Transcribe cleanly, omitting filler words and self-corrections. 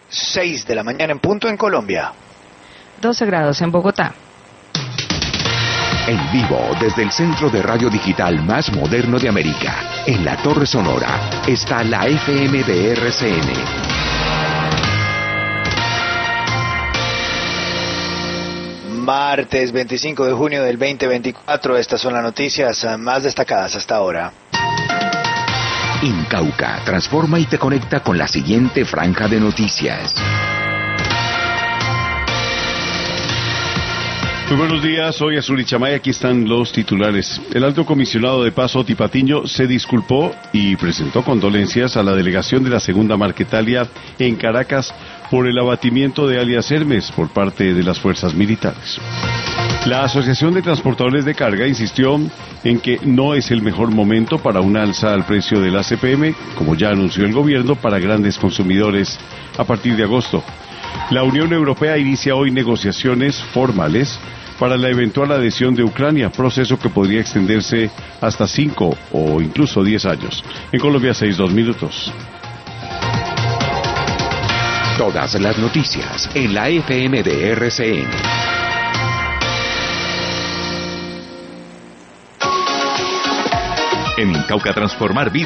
6 de la mañana en punto en Colombia. 12 grados en Bogotá. En vivo desde el centro de radio digital más moderno de América, en la Torre Sonora, está la FM de RCN. Martes 25 de junio del 2024, estas son las noticias más destacadas hasta ahora. Incauca transforma y te conecta con la siguiente franja de noticias. Muy buenos días, soy Azul Chamay, aquí están los titulares. El alto comisionado de paz, Oti Patiño, se disculpó y presentó condolencias a la delegación de la Segunda Marquetalia en Caracas por el abatimiento de alias Hermes por parte de las fuerzas militares. La Asociación de Transportadores de Carga insistió en que no es el mejor momento para un alza al precio del ACPM, como ya anunció el gobierno, para grandes consumidores a partir de agosto. La Unión Europea inicia hoy negociaciones formales para la eventual adhesión de Ucrania, proceso que podría extenderse hasta 5 o incluso 10 años. En Colombia, 6:02 minutos. Todas las noticias en la FM de RCN. En Incauca transformar vidas.